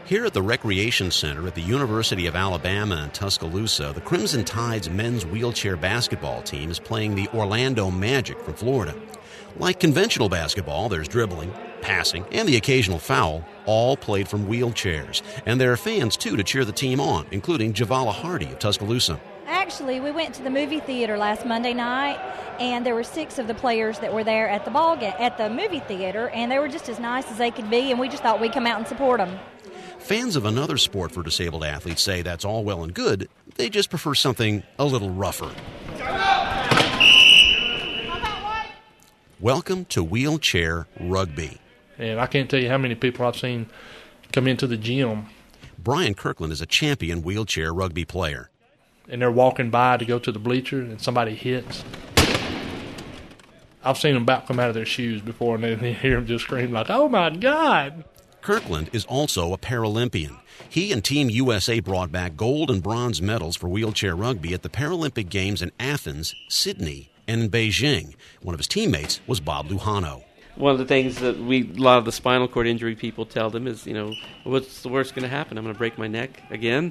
Here at the Recreation Center at the University of Alabama in Tuscaloosa, the Crimson Tide's men's wheelchair basketball team is playing the Orlando Magic from Florida. Like conventional basketball, there's dribbling, passing, and the occasional foul, all played from wheelchairs. And there are fans, too, to cheer the team on, including Javala Hardy of Tuscaloosa. Actually, we went to the movie theater last Monday night, and there were 6 of the players that were there at the movie theater, and they were just as nice as they could be, and we just thought we'd come out and support them. Fans of another sport for disabled athletes say that's all well and good. They just prefer something a little rougher. Welcome to wheelchair rugby. And I can't tell you how many people I've seen come into the gym. Brian Kirkland is a champion wheelchair rugby player. And they're walking by to go to the bleacher, and somebody hits. I've seen them about come out of their shoes before, and then you hear them just scream like, "Oh, my God!" Kirkland is also a Paralympian. He and Team USA brought back gold and bronze medals for wheelchair rugby at the Paralympic Games in Athens, Sydney, and in Beijing. One of his teammates was Bob Lujano. One of the things that a lot of the spinal cord injury people tell them is, what's the worst going to happen? I'm going to break my neck again.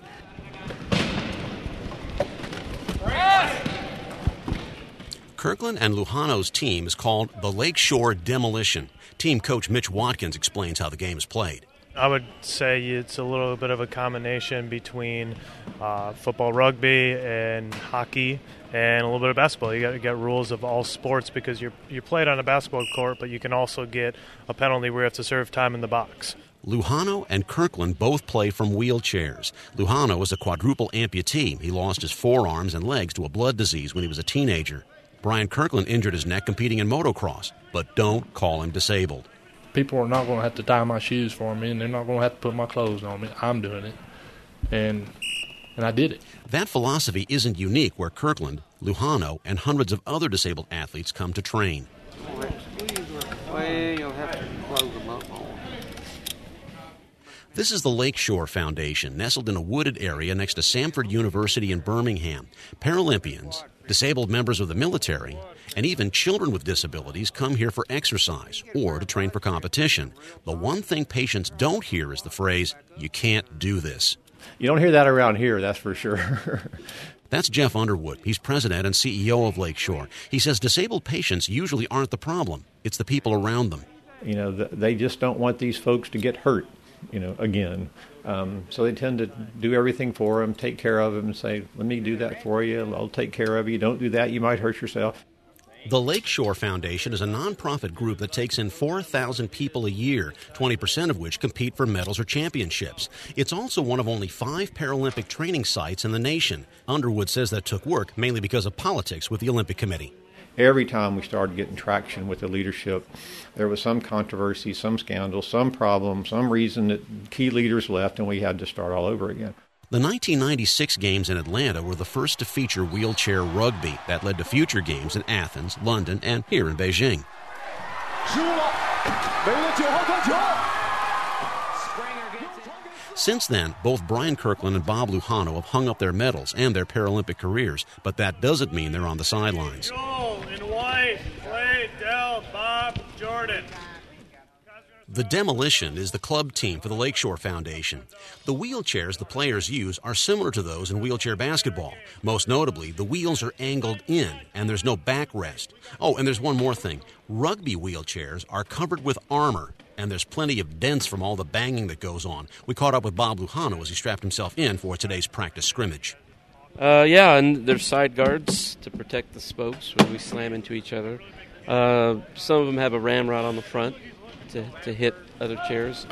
Kirkland and Lujano's team is called the Lakeshore Demolition. Team coach Mitch Watkins explains how the game is played. I would say it's a little bit of a combination between football, rugby, and hockey, and a little bit of basketball. You got rules of all sports because you played on a basketball court, but you can also get a penalty where you have to serve time in the box. Lujano and Kirkland both play from wheelchairs. Lujano is a quadruple amputee. He lost his forearms and legs to a blood disease when he was a teenager. Brian Kirkland injured his neck competing in motocross, but don't call him disabled. People are not going to have to tie my shoes for me, and they're not going to have to put my clothes on me. I'm doing it, and I did it. That philosophy isn't unique where Kirkland, Lujano, and hundreds of other disabled athletes come to train. Well, you'll have to close them up more. This is the Lakeshore Foundation, nestled in a wooded area next to Samford University in Birmingham. Paralympians, disabled members of the military, and even children with disabilities come here for exercise or to train for competition. The one thing patients don't hear is the phrase, "You can't do this." You don't hear that around here, that's for sure. That's Jeff Underwood. He's president and CEO of Lakeshore. He says disabled patients usually aren't the problem. It's the people around them. They just don't want these folks to get hurt, again. So they tend to do everything for them, take care of them, and say, "Let me do that for you. I'll take care of you. Don't do that. You might hurt yourself." The Lakeshore Foundation is a nonprofit group that takes in 4,000 people a year, 20% of which compete for medals or championships. It's also one of only 5 Paralympic training sites in the nation. Underwood says that took work, mainly because of politics with the Olympic Committee. Every time we started getting traction with the leadership, there was some controversy, some scandal, some problem, some reason that key leaders left, and we had to start all over again. The 1996 Games in Atlanta were the first to feature wheelchair rugby. That led to future games in Athens, London, and here in Beijing. Since then, both Brian Kirkland and Bob Lujano have hung up their medals and their Paralympic careers, but that doesn't mean they're on the sidelines. Goal in white, play Del Bob Jordan. The Demolition is the club team for the Lakeshore Foundation. The wheelchairs the players use are similar to those in wheelchair basketball. Most notably, the wheels are angled in, and there's no backrest. Oh, and there's one more thing. Rugby wheelchairs are covered with armor, and there's plenty of dents from all the banging that goes on. We caught up with Bob Lujano as he strapped himself in for today's practice scrimmage. And there's side guards to protect the spokes when we slam into each other. Some of them have a ramrod on the front to hit other chairs.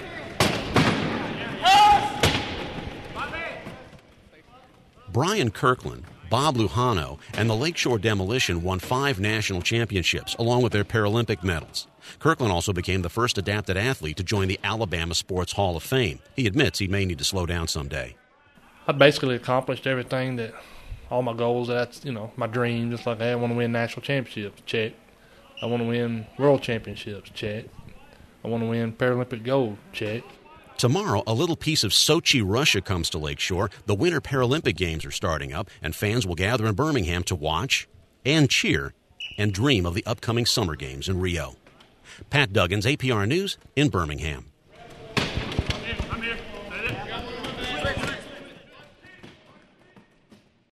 Brian Kirkland, Bob Lujano, and the Lakeshore Demolition won 5 national championships, along with their Paralympic medals. Kirkland also became the first adapted athlete to join the Alabama Sports Hall of Fame. He admits he may need to slow down someday. I basically accomplished everything all my goals, that's, my dream, just like I want to win national championships, check. I want to win world championships, check. I want to win Paralympic gold, check. Tomorrow, a little piece of Sochi, Russia comes to Lakeshore. The Winter Paralympic Games are starting up, and fans will gather in Birmingham to watch and cheer and dream of the upcoming Summer Games in Rio. Pat Duggins, APR News in Birmingham.